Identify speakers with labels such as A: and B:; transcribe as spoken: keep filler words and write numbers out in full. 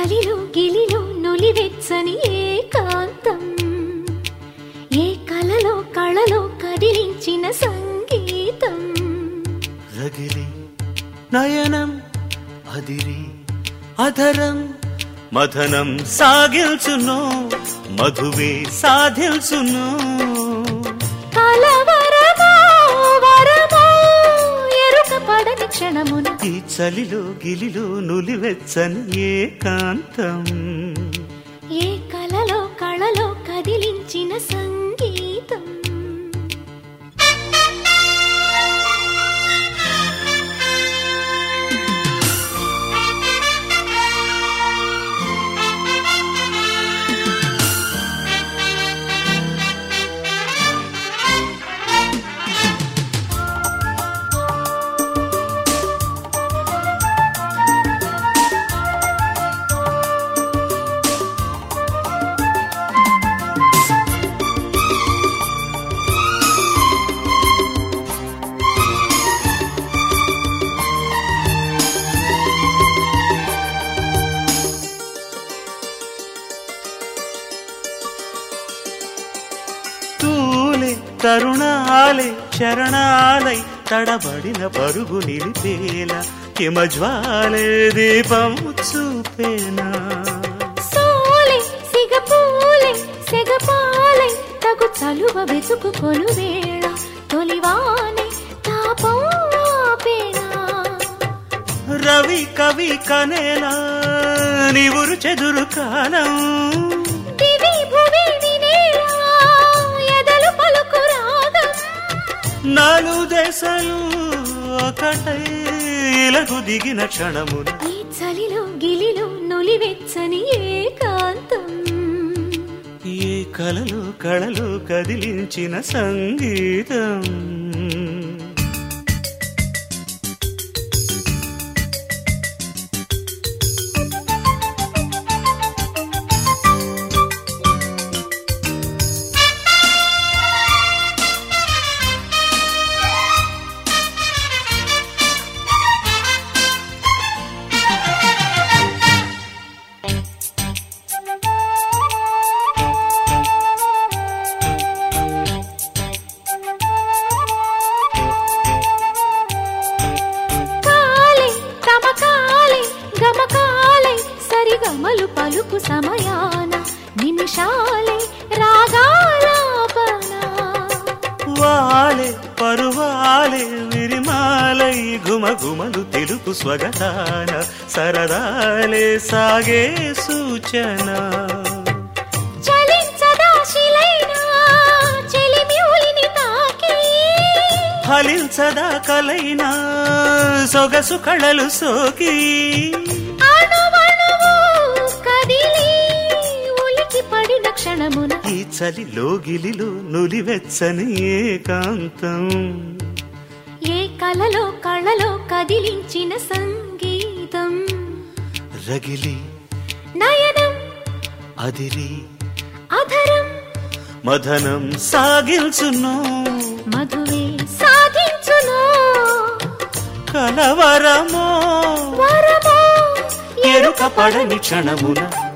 A: చలిలో గిలిలో నులివెచ్చని ఏకాంతం, ఏ కలలో కళలో కదిలించిన సంగీతం.
B: రగిలి నయనం అదిరి అధరం మథనం సాగిల్చును, మధువే సాధిల్చును.
A: కలవరమో వరమో ఎరుక పడని క్షణమున,
B: ఈ చలిలో గిలిలో నులివెచ్చని ఏకాంతం,
A: ఏ కలలో కళలో కదిలించిన సంగీతం.
B: తరుణాలే చరణాలై తడబడిన పరుగు నిలిపేలా, హిమజ్వాలే దీపం చూపేనా.
A: సోలే సిగపూలే సెగపాలై తగు చలువ వెతుకుకొను వేళ, తొలివానే తాపం ఆపేనా.
B: రవి కవి కనేలా నీవురు చెదురు కాలం,
A: దివి భువి వినేలా ఎదలు పలుకు రాగం.
B: నాలు దేశాలు ఒకటై ఇలకు దిగిన క్షణమున,
A: ఈ చలిలో గిలిలో నులివెచ్చని ఏకాంతం,
B: ఏ కలలో కళలో కదిలించిన సంగీతం. గమలు పలుకు సమయాన నిమిషాలే రాగాలాపన, వాలే పరువాలే విరిమాలై గుమగుమలు తెలుపు స్వగతాన, సరదాలే సాగే సూచన.
A: చలించదా శిలైనా చెలిమివులిని తాకి,
B: ఫలించదా కలైనా సొగసు కళలు సోకి. ఈ చలిలో గిలిలో నులివెచ్చని ఏకాంతం,
A: ఏ కలలో కళలో కదిలించిన సంగీతం.
B: రగిలి
A: నయనం
B: అదిరి
A: అధరం
B: మథనం సాగిల్చును,
A: మధువే సాధించును.
B: కలవరమో
A: వరమో
B: ఎరుక పడని క్షణమున,